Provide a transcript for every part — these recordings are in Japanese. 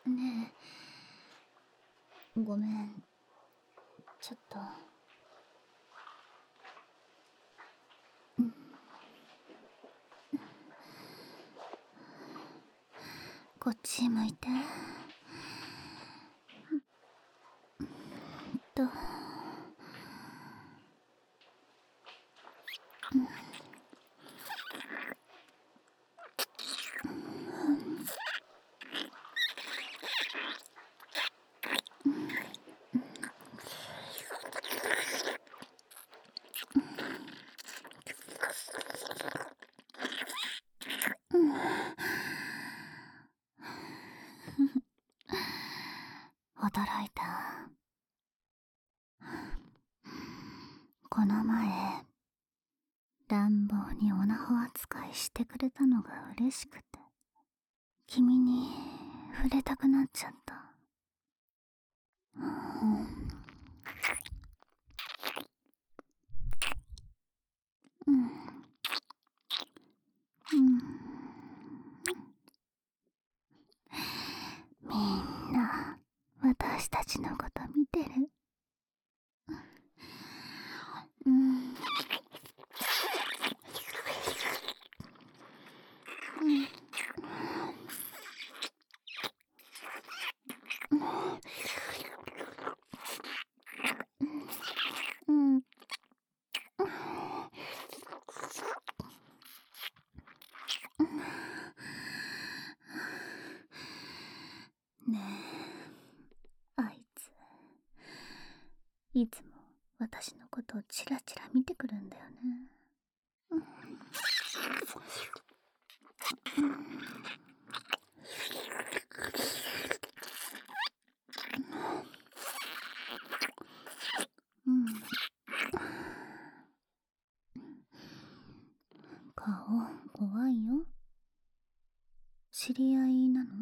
ねえ、ごめん、ちょっと。こっち向いて。と。驚いた。この前、乱暴にオナホ扱いしてくれたのが嬉しくて、君に触れたくなっちゃった。みんな私たちのこと見てる。ねえ、あいついつも私のことをチラチラ見てくるんだよね。顔怖いよ。知り合いなの？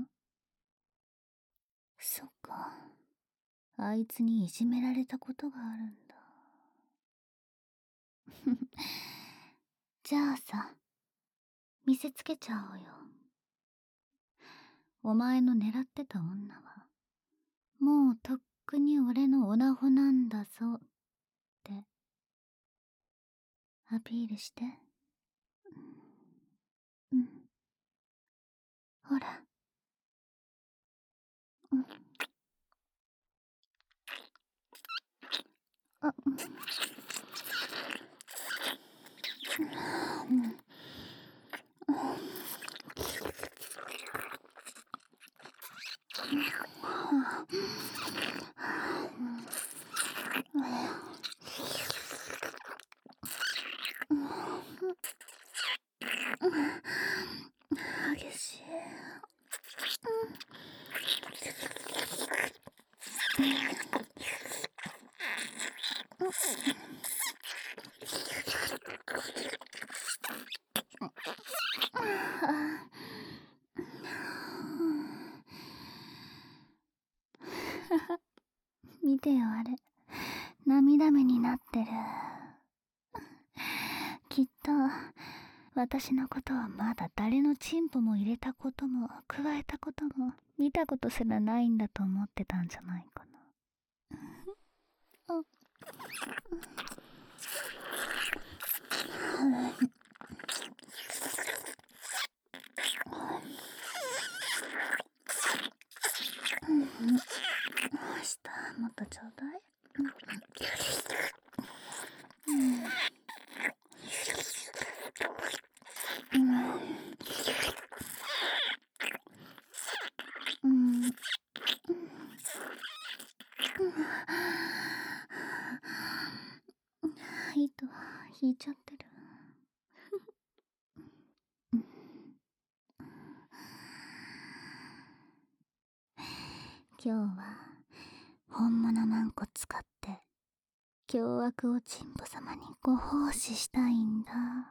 そっか、あいつにいじめられたことがあるんだ。じゃあさ、見せつけちゃおうよ。お前の狙ってた女はもうとっくに俺のオナホなんだぞってアピールして。ほら。あ、激しい。見てよあれ、涙目になってる。きっと私のことはまだ誰のチンポも入れたことも加えたことも見たことすらないんだと思ってたんじゃないかな。もっとちょうだい。糸引いちゃってる。今日は本物マンコ使って凶悪おちんぽ様にご奉仕したいんだ。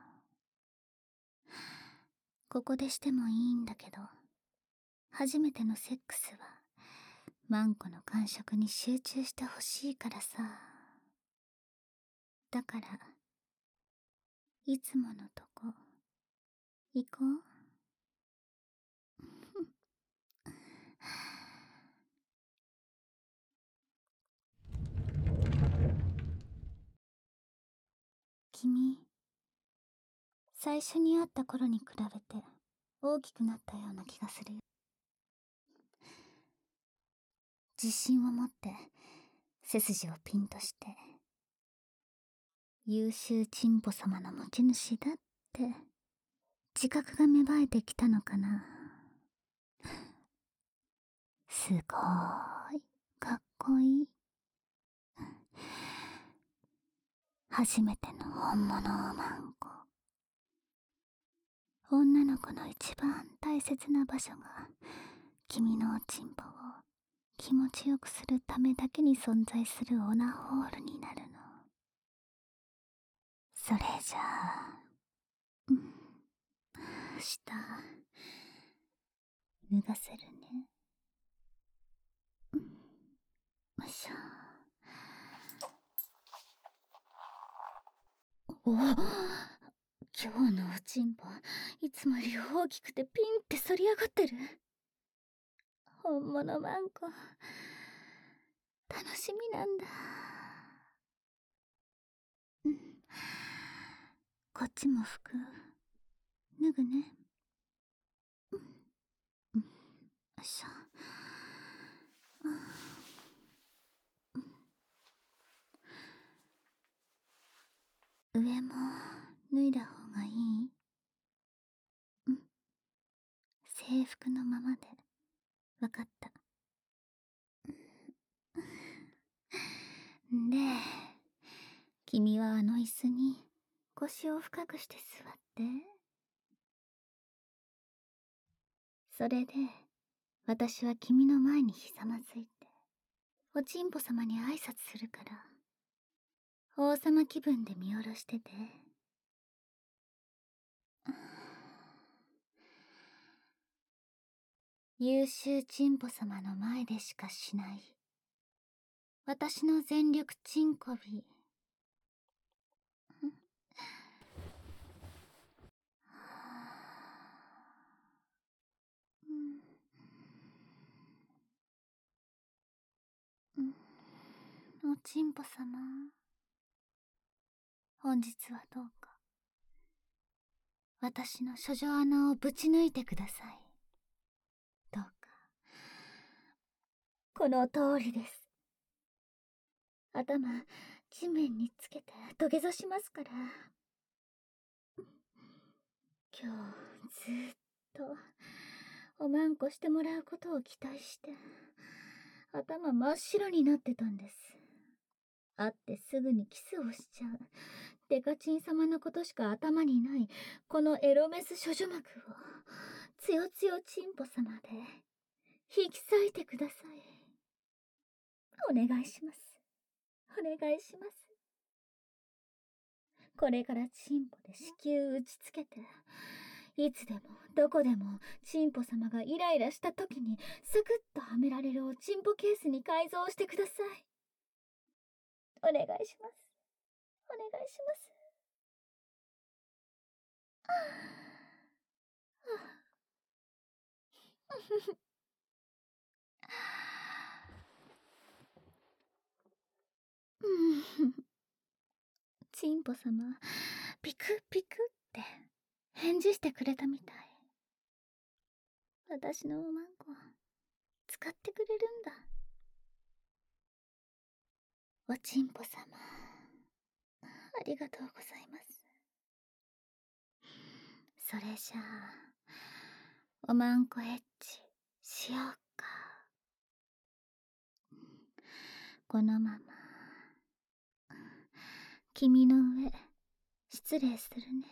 ここでしてもいいんだけど、初めてのセックスはマンコの感触に集中してほしいからさ。だからいつものとこ行こう。 君、最初に会った頃に比べて大きくなったような気がするよ。自信を持って背筋をピンとして、優秀チンポ様の持ち主だって自覚が芽生えてきたのかな。すごーい、かっこいい。初めての本物おまんこ。女の子の一番大切な場所が君のおちんぽを気持ちよくするためだけに存在するオナホールになるの。それじゃあ、下脱がせるね。よいしょ。お、今日のおちんぽいつもより大きくてピンって反り上がってる。本物マンコ楽しみなんだ。こっちも服脱ぐね。よいしょ。上も脱いだ方がいい？制服のままで。わかった。で、君はあの椅子に腰を深くして座って。それで、私は君の前にひざまずいて、おちんぽ様に挨拶するから、王様気分で見下ろしてて。優秀チンポ様の前でしかしない、私の全力チンコビ。おちんぽ様、本日はどうか私の処女穴をぶち抜いてください。どうか。この通りです。頭地面につけて土下座しますから。今日ずっとおまんこしてもらうことを期待して頭真っ白になってたんです。会ってすぐにキスをしちゃうデカチン様のことしか頭にないこのエロメス処女膜をつよつよチンポ様で引き裂いてください。お願いします。お願いします。これからチンポで子宮打ちつけて、いつでもどこでもチンポ様がイライラした時にサクッとはめられるおチンポケースに改造してください。お願いします。お願いします。チンポ様ピクピクって返事してくれたみたい。私のおまんこ使ってくれるんだ。おちんぽ様ありがとうございます。それじゃあおまんこエッチしようか。このまま君の上失礼するね。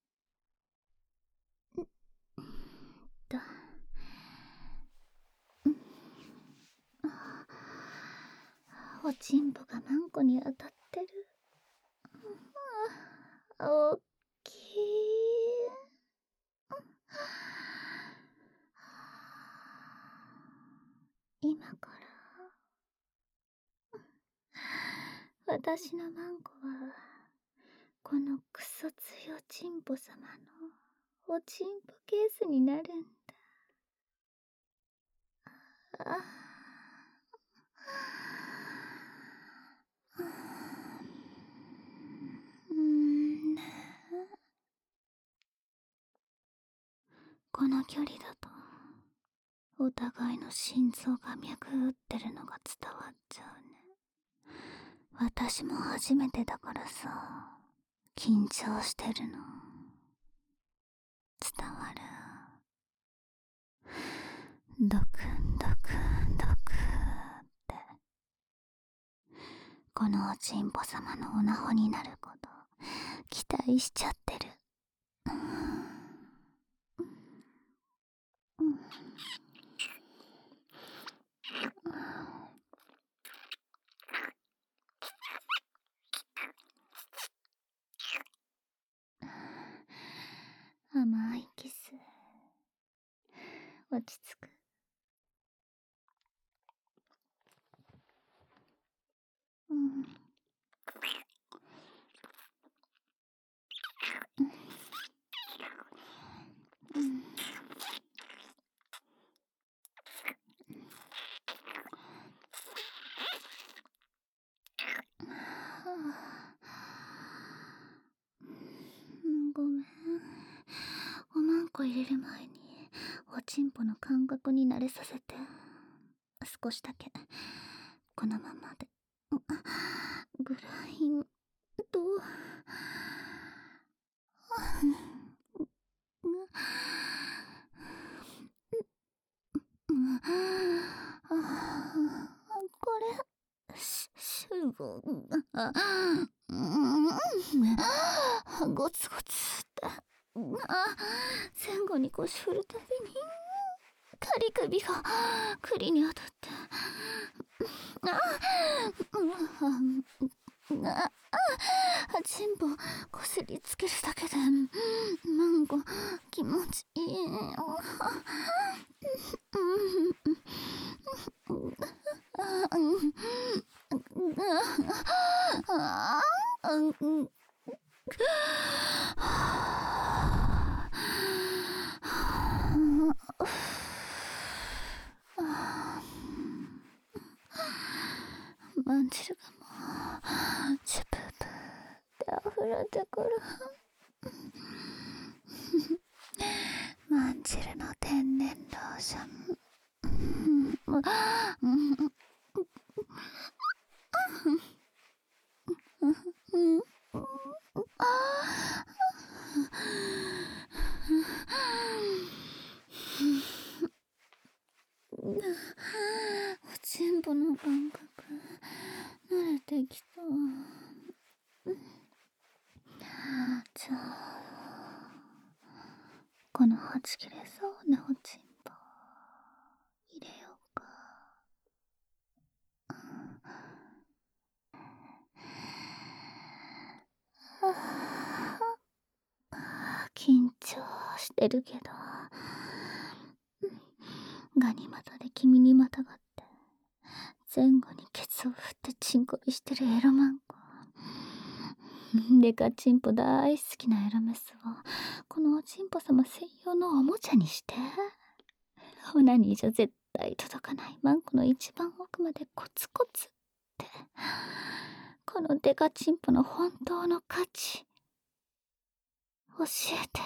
とおちんぽがマンコに当たってる。おっきい。今から私のマンコはこのクソ強チンポ様のおちんぽケースになるんだ。 この距離だとお互いの心臓が脈打ってるのが伝わっちゃうね。私も初めてだからさ、緊張してるの伝わる。ドクンドクンドクンって、このおちんぽ様のおなほになること期待しちゃってる。甘いキス、落ち着く。ごめん。おまんこ入れる前におちんぽの感覚に慣れさせて。少しだけこのままでグラインドこれ主語がゴツゴツって前後に腰振るたびに仮首が栗に当たってチンポこすりつけるだけでマンゴ気持ちいい。まんじるがもうチュププって溢れてくる。まんじるの天然ローション。おちんぽの感覚慣れてきた。じゃあこのはち切れそうなおちんぽ入れようか。緊張してるけどガニ股で君にまたがって前後にケツを振ってチンコリしてるエロマンコ。デカチンポ大好きなエロメスをこのおちんぽ様専用のおもちゃにして。オナニーじゃ絶対届かないマンコの一番奥までコツコツって、このデカチンポの本当の価値教えて。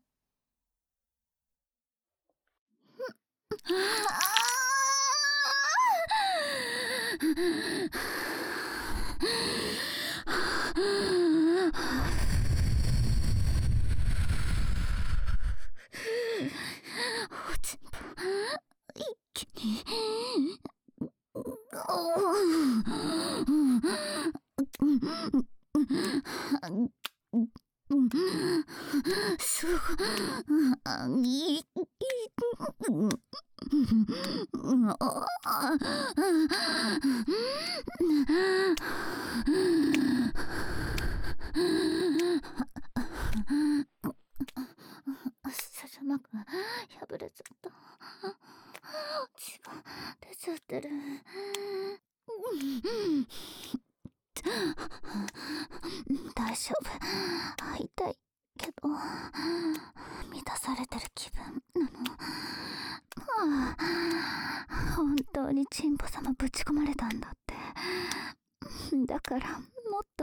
おちんぽ一気にすごい狭く破れちゃった。血が出ちゃってる。大丈夫。痛いけど満たされてる気分なの。本当にチンポ様ぶち込まれたんだって。だからもっと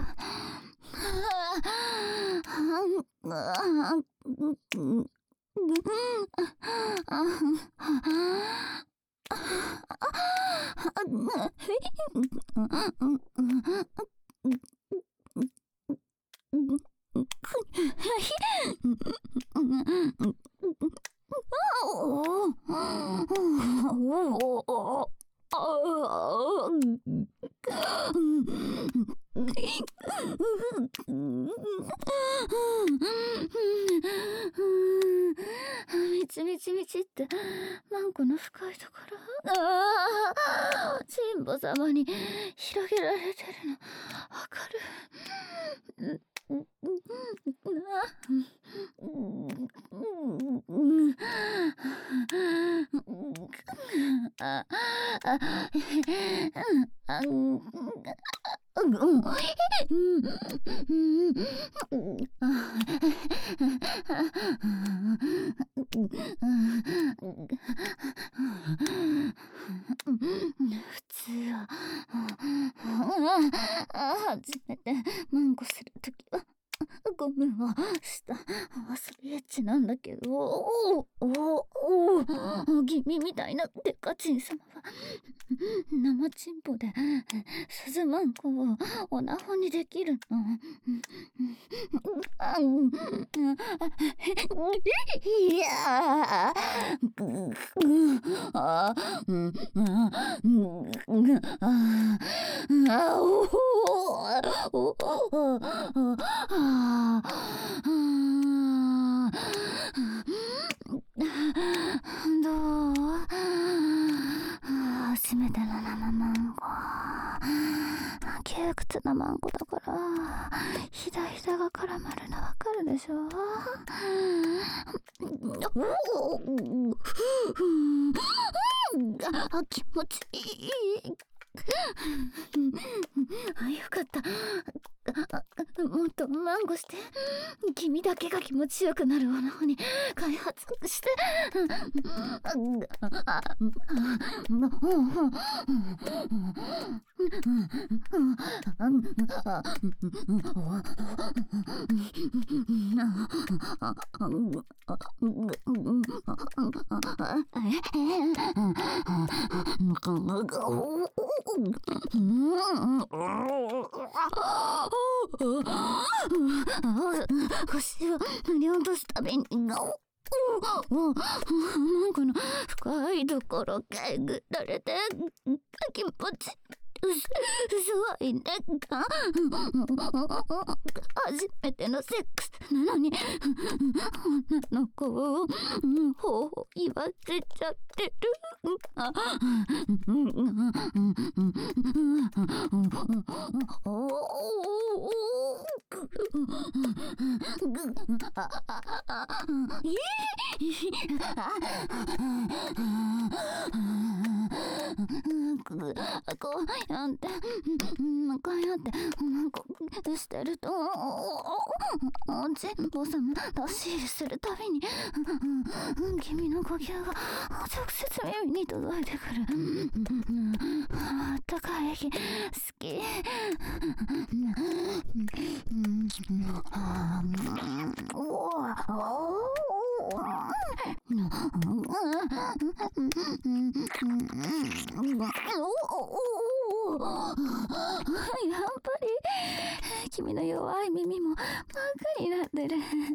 みちみちみちってマンコの深いところ、神保様に広げられてるのわかる。普通は初めてマンコするときはごめんはした遊びエッチなんだけど、君みたいなデカチン様は生チンポで鈴マンコをオナホにできるの。いやどう？初めての生マンゴー、窮屈なマンゴーだからひだひだが絡まるのわかるでしょ？気持ちいい。よかった。もっとマンゴして君だけが気持ちよくなるオナホに開発して。腰を振り落とすたびにマンコの深いところけぐられて気持ちすごいね。初めてのセックスなのに女の子を頬言わせちゃってる。こうやってしてると神保様出し入れするたびに君の呼吸が直接耳に届いてくる。あったかい息好き。やっぱり君の弱い耳も真っ赤になってる。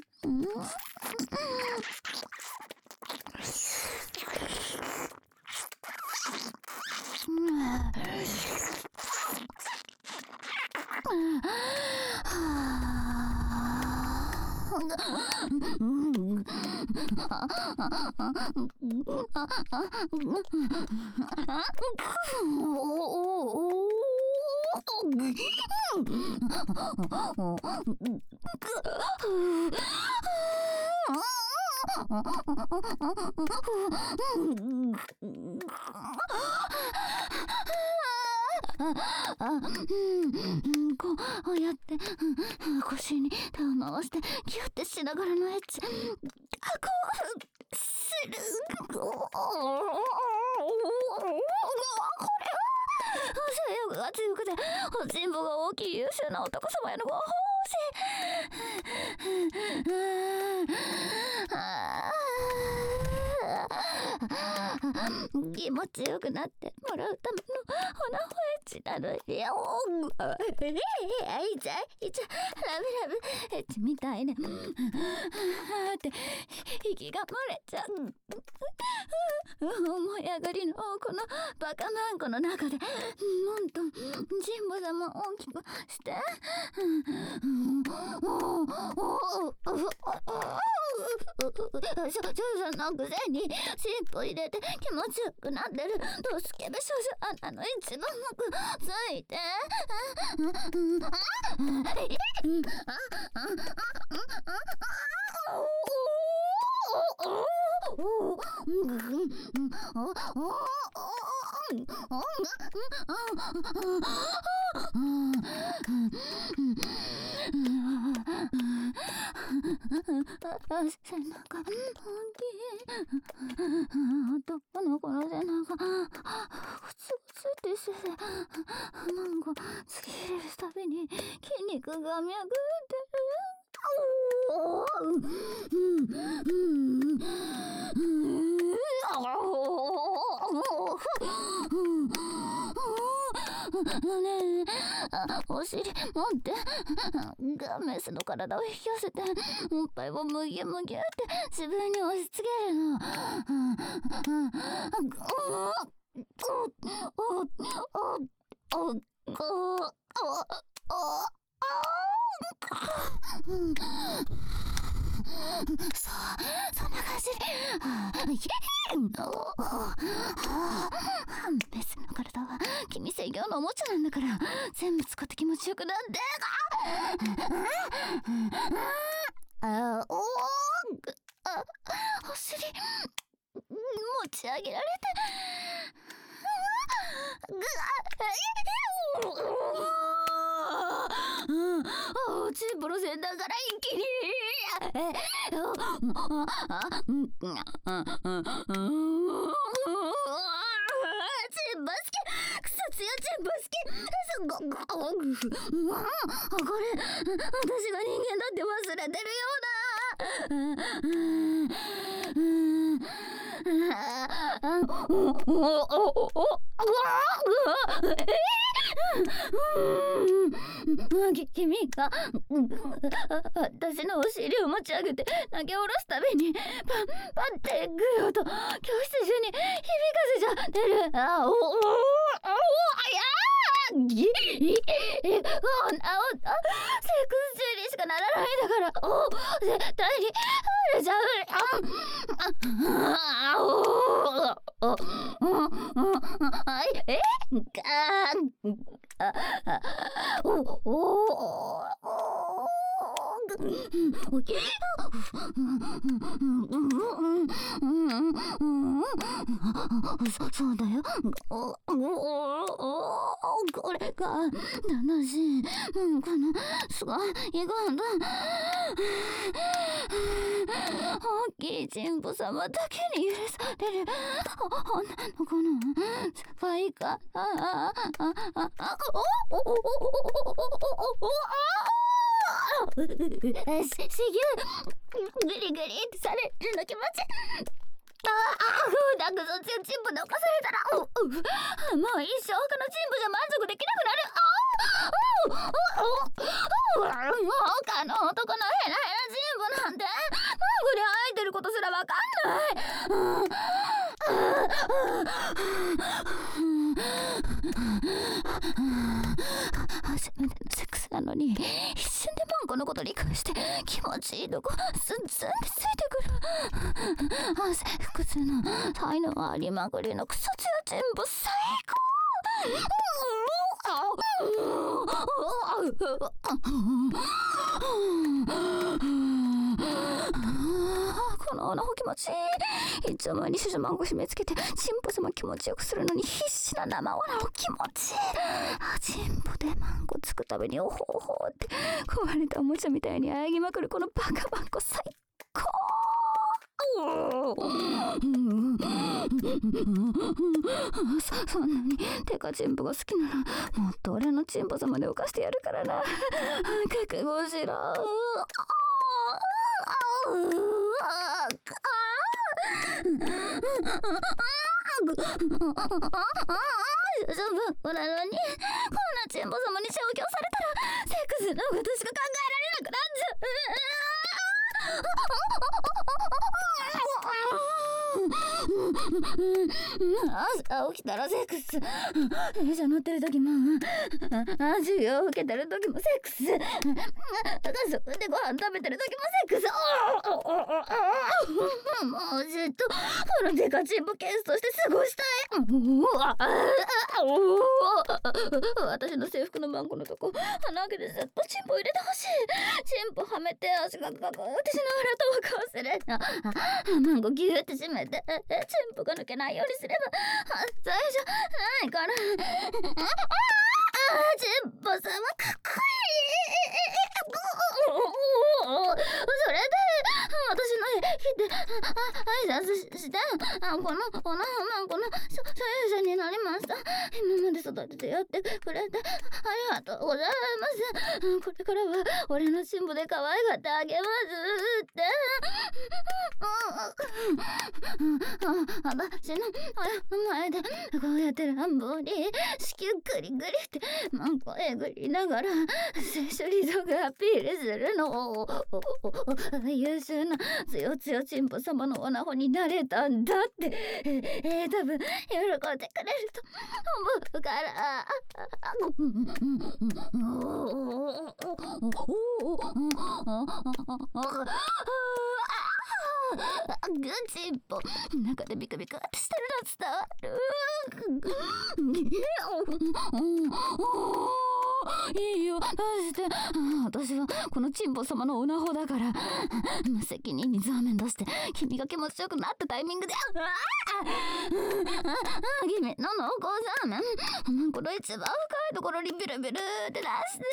こうやって腰に手を回してギュッてしながらのエッチこうする。これは性欲が強くて人望が大きい優秀な男様へのご奉仕。 持ちよくなってもらうためのオナホエッチなのよ。いちゃラブラブエッチみたいね。って息が漏れちゃう。思い上がりのこのバカマンコの中でもんと神保様を大きくして少女のくせに尻尾入れて気持ちよくなってるドスケベ少女アナの一番奥ついて背中大きい男の子の背中ゴツゴツってしてなんか突き入れるたびに筋肉が脈打ってねえ、お尻持ってガメスの体を引き寄せておっぱいをむぎゅむぎゅって自分に押し付けるの。そんな感じ。メスの体は君専用のおもちゃなんだから全部使って気持ちよくなってお尻持ち上げられてチンポの先端から一気にチンバスケクソ強チンバスケこれ私が人間だって忘れてるよ君が私のお尻を持ち上げて投げ下ろすたびにパンってグー音教室中に響かせちゃってる。セックス中にしかならないんだから絶対に触れちゃう。そうだよ。これが楽しい。このすごいいがんだ大きいチンポ様だけに許される女の子のスパイカグリグリってされるの気持ち。だくそチンポで犯されたらもう一生他のチンポじゃ満足できなくなる。他の男のヘラヘラチンポなんてマグで入ってることすらわかんない。初めてのセックスなのに一瞬でマンコのこと理解して気持ちいいとこスンスンってついてくる。腹痛の才能ありまくりのクソ強チンポ最高。このオナホ気持ちいい。一丁前にシュシュマンゴ締め付けてチンポ様気持ちよくするのに必死な生オナホ気持ちいい。チンポでマンゴつくたびにおほおほって壊れたおもちゃみたいにあやぎまくるこのバカマンコ最高。そんなにテカチンポが好きならもっと俺のチンポ様で犯してやるからな。覚悟しろ。 大丈夫なのに、こんなチンポ様に消去されたらセックスのことしか考えられなくなっちゃう。朝起きたらセックス、電車乗ってる時も、授業受けてる時もセックス、家族でご飯食べてる時もセックス。もうずっとこのデカチンポケースとして過ごしたい。私の制服のマンコのとこ穴開けてずっとチンポ入れてほしい。チンポはめて足がガガガってしながらタバコ忘れマンコギューって閉めてチンポが抜けないようにすれば犯罪じゃないから。チンポ様かっこいい。それで私の日で挨拶してこのマンコの所有者になりました。今まで育ててやってくれてありがとうございます。これからは俺のチンポで可愛がってあげますって。私の親の前でこうやって乱暴に子宮グリグリってマンコえぐりながら性処理度がアピールするのを優秀なつよつよチンポ様のオナホになれたんだって多分喜んでくれると思うから。グチンポ中でビクビクってしてるの伝わる。いいよ、出して。私はこのチンポ様のオナホだから無責任にザーメン出して君が気持ちよくなったタイミングで君の濃厚ザーメンこの一番深いところにビルビルって出して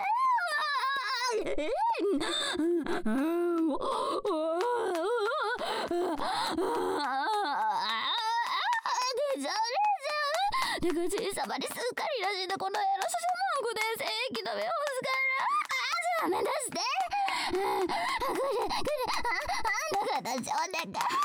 でかちん様にすっかりらしいなこのエロ少女マンコで正規の目を押すからザーメン出してだからちょうだか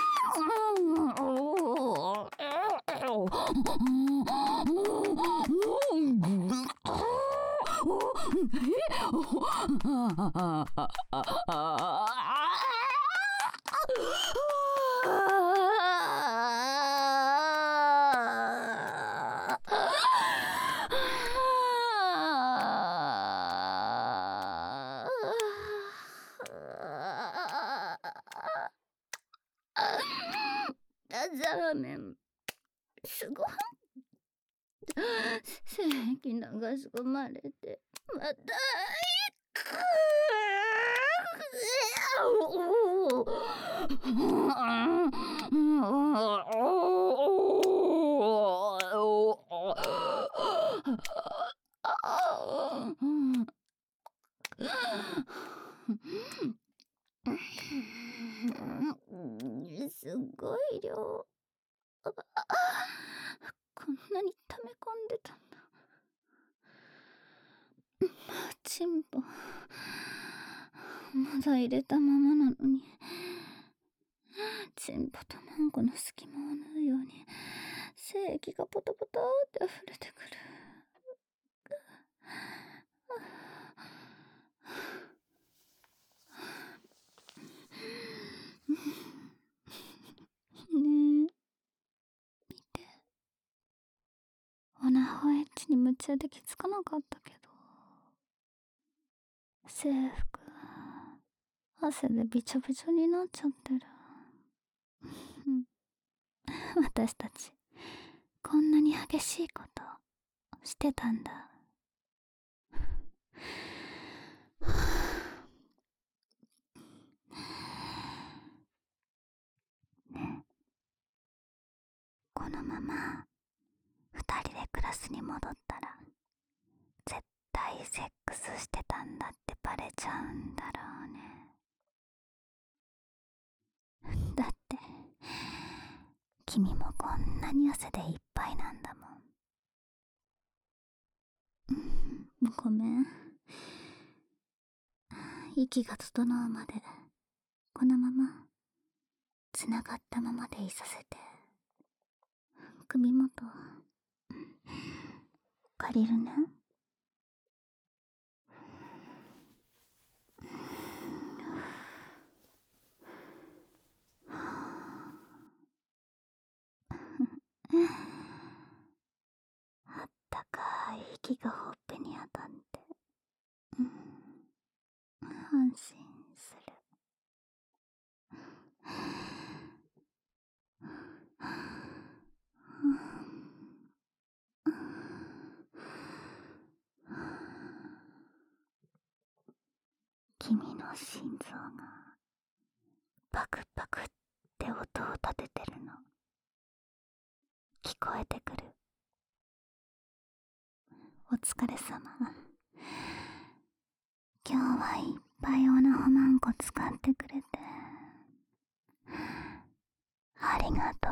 ザーメンすごい精液流し込まれてまたすごい量こんなに溜め込んでたんだ。チンポまだ入れたままなのにチンポとマンコの隙間を縫うように精液がポタポタって溢れてくる。ねえ見て、オナホエッチに夢中で気づかなかったけど制服汗でびちょびちょになっちゃってる。私たちこんなに激しいことしてたんだ。ね、このまま2人でクラスに戻ったら絶対セックスしてたんだってバレちゃうんだろうね。だって君もこんなに汗でいっぱいなんだもん。ごめん。息が整うまでこのままつながったままでいさせて。 首元借りるね。あったかい息がほっぺに当たって、安心する。君の心臓がパクパクって音を立ててるの聞こえてくる。お疲れ様。今日はいっぱいオナホマンコ使ってくれてありがと